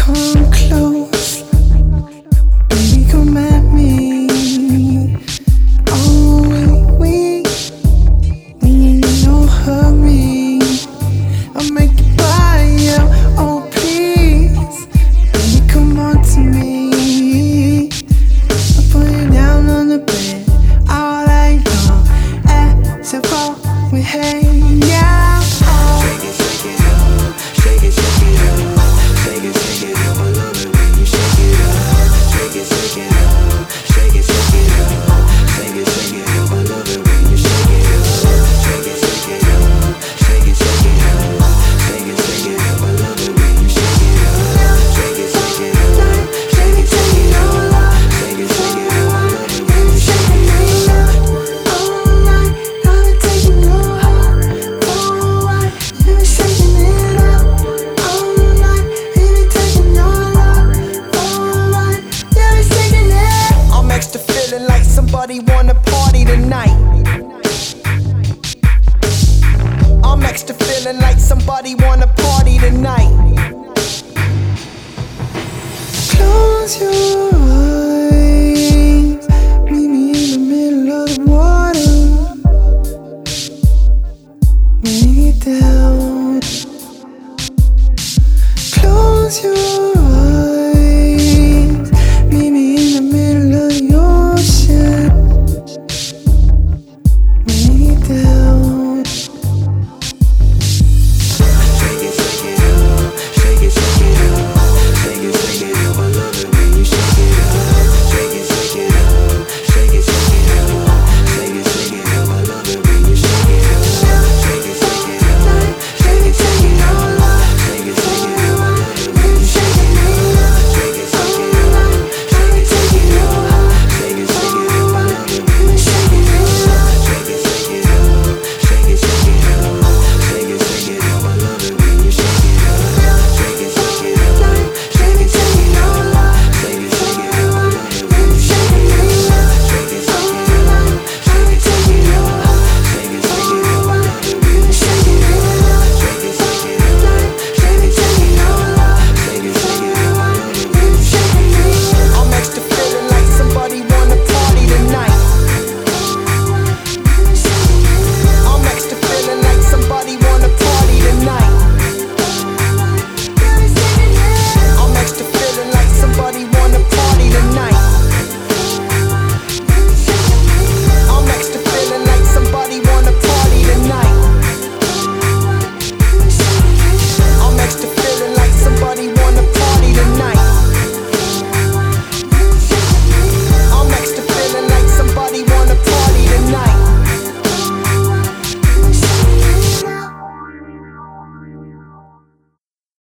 Come close, baby, come at me. Oh, we ain't in no hurry. I'll make you buy you. Oh, please, baby, come on to me. I'll put you down on the bed all night long. As if we hang out. Like somebody wanna party tonight. I'm extra feeling like somebody wanna party tonight. Close your eyes, meet me in the middle of the water. Rain it down. Close your eyes.